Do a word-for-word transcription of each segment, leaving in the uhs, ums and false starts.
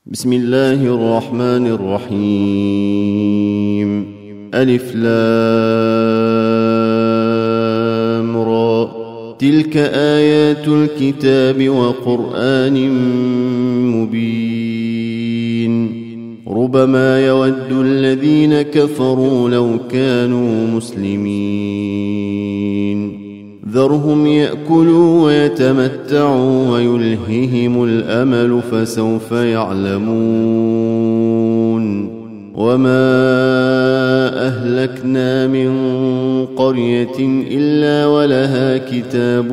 بسم الله الرحمن الرحيم. ألف لام را. تلك آيات الكتاب وقرآن مبين. ربما يود الذين كفروا لو كانوا مسلمين. ذرهم يأكلوا ويتمتعوا ويلههم الأمل فسوف يعلمون. وما أهلكنا من قرية إلا ولها كتاب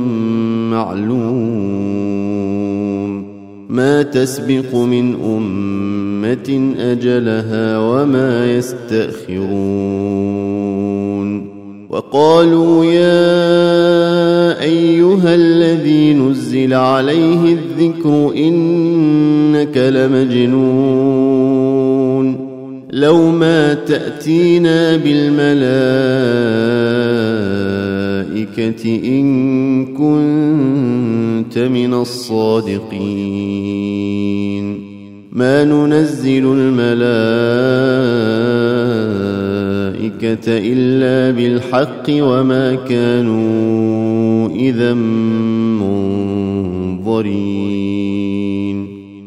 معلوم. ما تسبق من أمة أجلها وما يستأخرون. وقالوا يا أيها الذي نزل عليه الذكر إنك لمجنون. لو ما تأتينا بالملائكة إن كنت من الصادقين. ما ننزل الملائكة إلا بالحق وما كانوا إذا منظرين.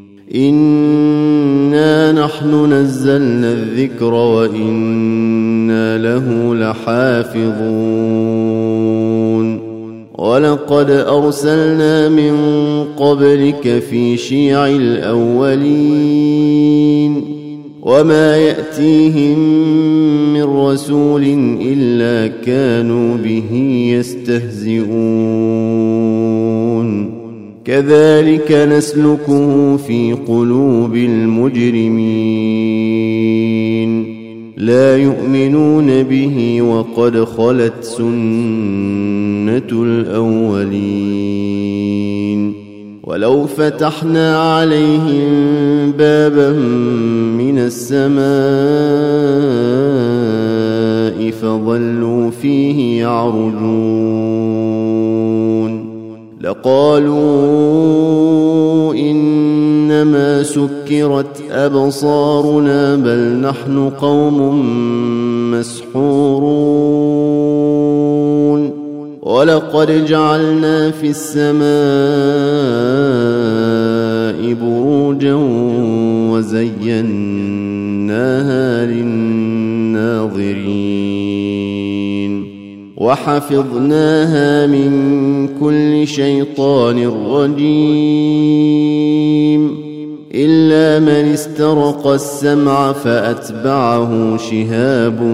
إنا نحن نزلنا الذكر وإنا له لحافظون. ولقد أرسلنا من قبلك في شيع الأولين. وما يأتيهم من رسول إلا كانوا به يستهزئون. كذلك نسلكه في قلوب المجرمين. لا يؤمنون به وقد خلت سنة الأولين. ولو فتحنا عليهم بابا من السماء فظلوا فيه يعرجون لقالوا إنما سكرت أبصارنا بل نحن قوم مسحورون. ولقد جعلنا في السماء بروجا وزيناها للناظرين. وحفظناها من كل شيطان رجيم إلا من استرق السمع فأتبعه شهاب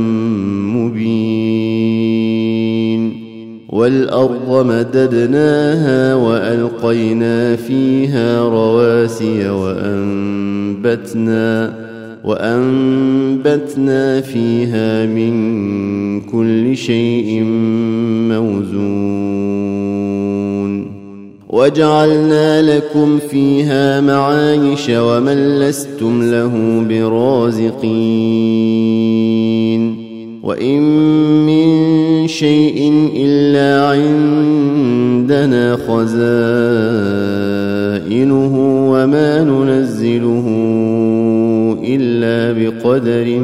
مبين. والأرض مددناها وألقينا فيها رواسي وأنبتنا, وأنبتنا فيها من كل شيء موزون. وجعلنا لكم فيها معايش ومن لستم له برازقين. وإن من شيء إلا عندنا خزائنه وما ننزله إلا بقدر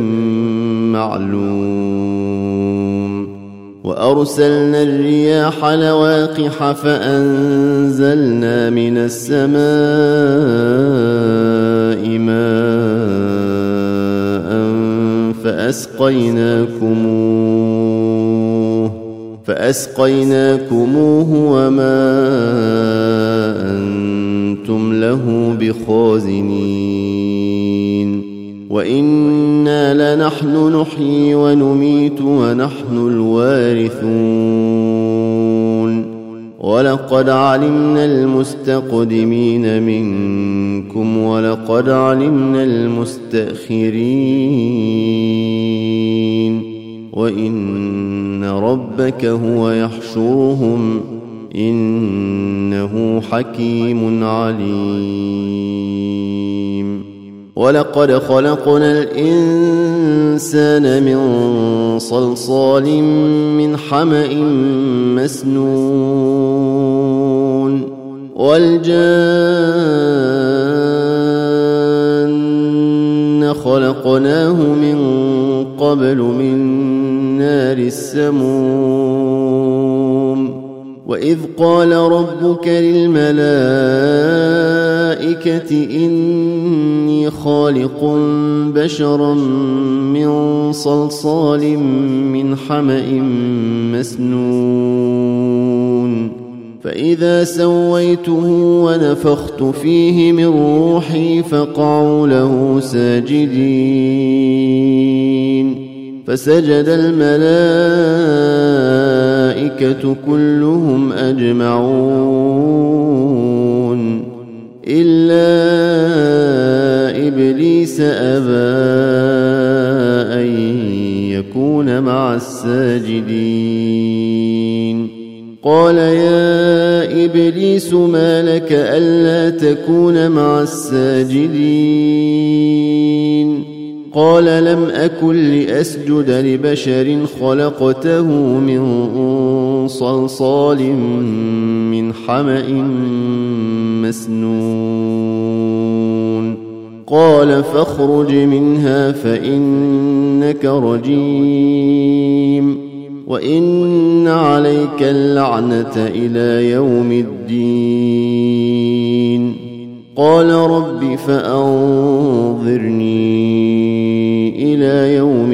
معلوم. وأرسلنا الرياح لواقح فأنزلنا من السماء ماء فأسقيناكموه, فأسقيناكموه وما أنتم له بخازنين. وإنا لنحن نحيي ونميت ونحن الوارثون. ولقد علمنا المستقدمين منكم ولقد علمنا المستأخرين. وإن ربك هو يحشرهم إنه حكيم عليم. ولقد خلقنا الإنسان من صلصال من حمأ مسنون. والجان خلقناه من قبل من نار السموم وإذ قال ربك للملائكة إني خالق بشرا من صلصال من حمأ مسنون فإذا سويته ونفخت فيه من روحي فقعوا له ساجدين فسجد الملائكة كلهم أجمعون إلا إبليس أبى أن يكون مع الساجدين قال يا إبليس ما لك ألا تكون مع الساجدين قال لم أكن لأسجد لبشر خلقته من صلصال من حمأ مسنون قال فاخرج منها فإنك رجيم وإن عليك اللعنة إلى يوم الدين قال رب فأنظرني إلى يوم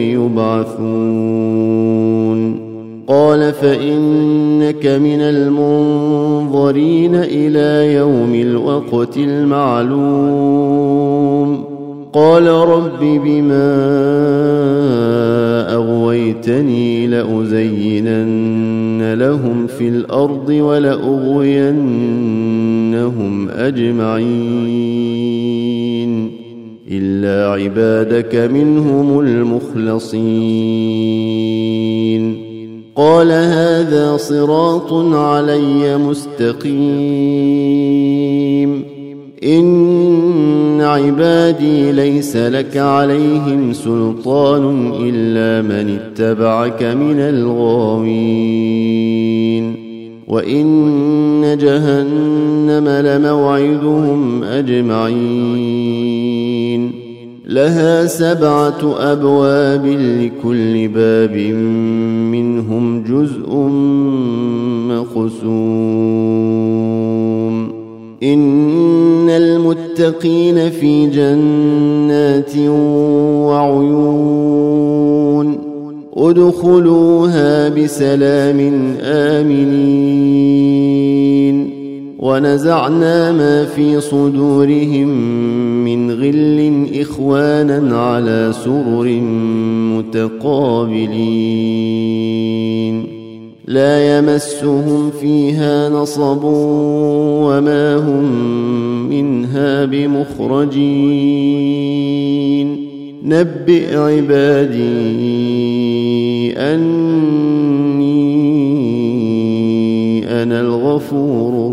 يبعثون قال فإنك من المنظرين إلى يوم الوقت المعلوم قال رب بما أغويتني لأزينن لهم في الأرض ولأغوينهم أجمعين إلا عبادك منهم المخلصين قال هذا صراط علي مستقيم إن عبادي ليس لك عليهم سلطان إلا من اتبعك من الغاوين وإن جهنم لموعدهم أجمعين لها سبعة أبواب لكل باب منهم جزء مقسوم إن المتقين في جنات وعيون ادخلوها بسلام آمنين ونزعنا ما في صدورهم من غل إخوانا على سرر متقابلين لا يمسهم فيها نصب وما هم منها بمخرجين نبئ عبادي أني أنا الغفور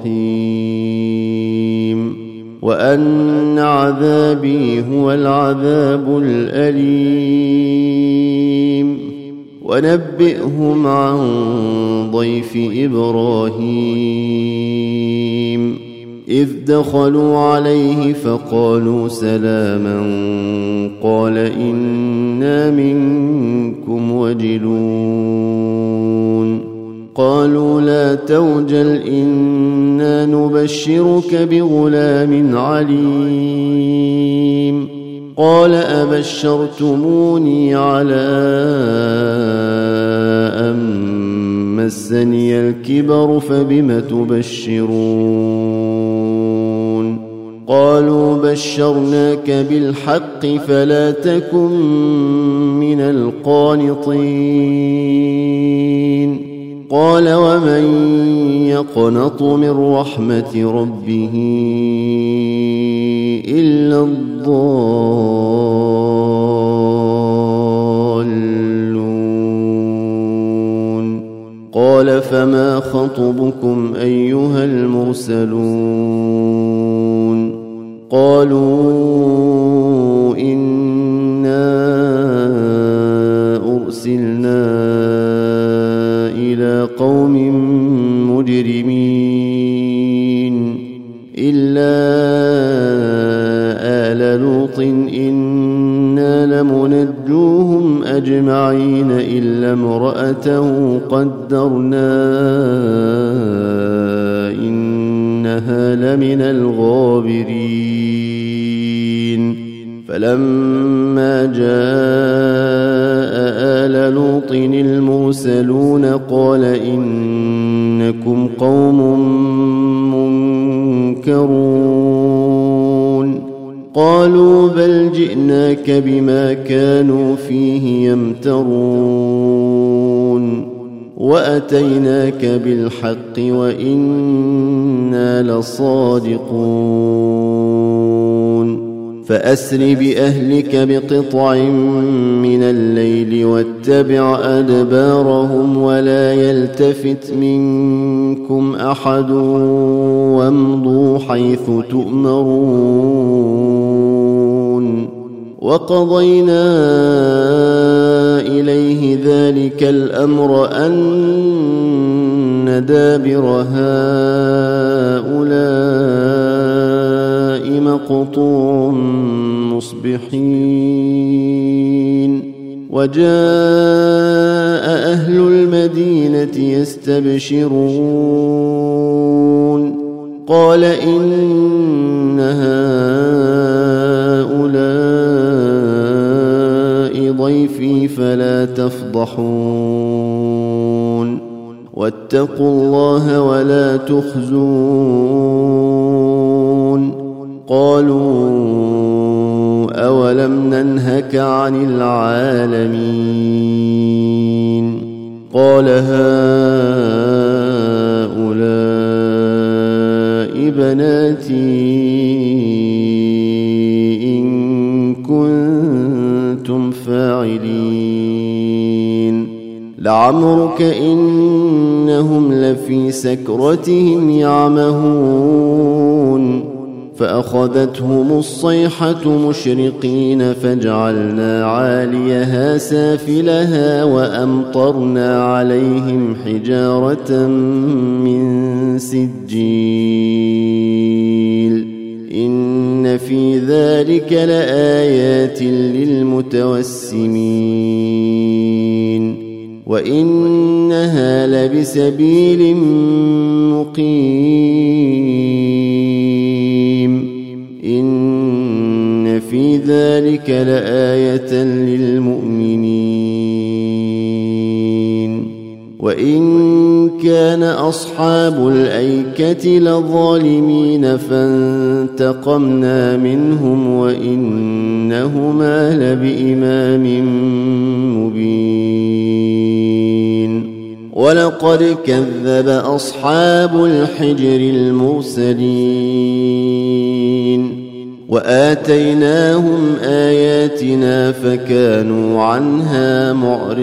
الرحيم وأن عذابي هو العذاب الأليم ونبئهم عن ضيف إبراهيم إذ دخلوا عليه فقالوا سلاما قال إنا منكم وجلون قالوا لا توجل إنا نبشرك بغلام عليم قال أبشرتموني على أن مسني الكبر فبم تبشرون قالوا بشرناك بالحق فلا تكن من القانطين قال ومن يقنط من رحمة ربه إلا الضالون قال فما خطبكم أيها المرسلون قالوا إنا أرسلنا إلى قوم مجرمين إلا آل لوط إنا امرأته قدرنا إنها لمن الغابرين فلما جاء آل لوط المرسلون قال إنكم قوم منكرون قالوا بل جئناك بما كانوا فيه يمترون وأتيناك بالحق وإنا لصادقون فأسر بأهلك بقطع من الليل واتبع أدبارهم ولا يلتفت منكم أحد وامضوا حيث تؤمرون وقضينا إليه ذلك الأمر أن دابر هؤلاء مقطوع مصبحين وجاء أهل المدينة يستبشرون قال إن هؤلاء ضيفي فلا تفضحون واتقوا الله ولا تخزون قالوا أولم ننهك عن العالمين قال هؤلاء بناتي إن كنتم فاعلين لعمرك إنهم لفي سكرتهم يعمهون فأخذتهم الصيحة مشرقين فجعلنا عاليها سافلها وأمطرنا عليهم حجارة من سجيل إن في ذلك لآيات للمتوسمين وإنها لبسبيل مقيم إن في ذلك لآية للمؤمنين وإن كان أصحاب الأيكة لظالمين فانتقمنا منهم وإنهما لبإمام مبين ولقد كذب أصحاب الحجر المرسلين وآتيناهم آياتنا فكانوا عنها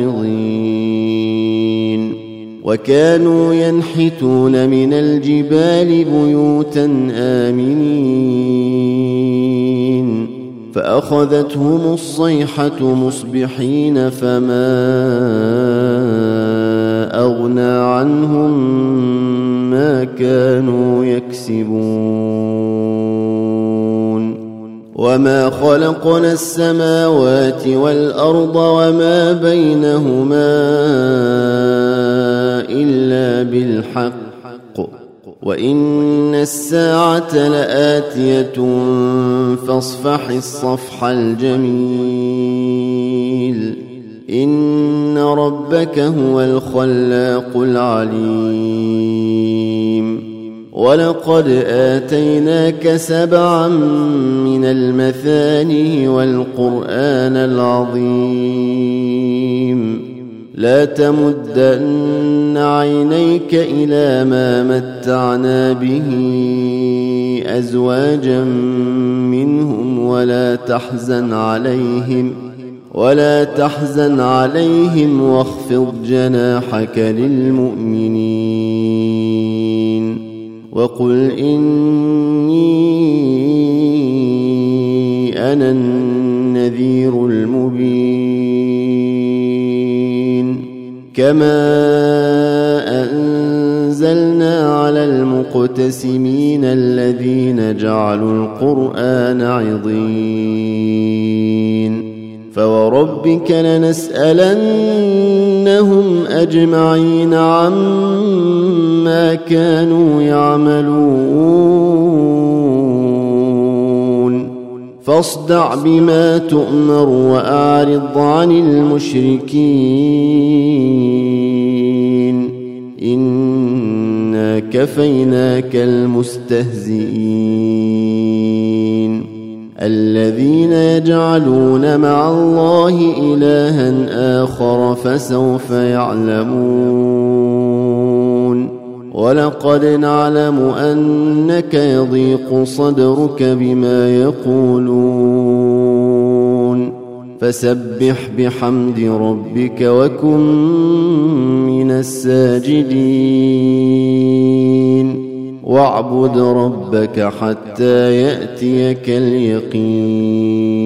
معرضين وكانوا ينحتون من الجبال بيوتا آمنين فأخذتهم الصيحة مصبحين فما أغنى عنهم ما كانوا يكسبون وما خلقنا السماوات والأرض وما بينهما إلا بالحق وإن الساعة لآتية فاصفح الصفح الجميل إن ربك هو الخلاق العليم ولقد آتيناك سبعا من المثاني والقرآن العظيم لا تمدن عينيك إلى ما متعنا به أزواجا منهم ولا تحزن عليهم ولا تحزن عليهم واخفض جناحك للمؤمنين وقل إني أنا النذير المبين كما أنزلنا على المقتسمين الذين جعلوا القرآن عضين فوربك لنسألنهم أجمعين عما كانوا يعملون فاصدع بما تؤمر وأعرض عن المشركين إنا كفيناك المستهزئين الذين يجعلون مع الله إلها آخر فسوف يعلمون ولقد نعلم أنك يضيق صدرك بما يقولون فسبح بحمد ربك وكن من الساجدين واعبد ربك حتى يأتيك اليقين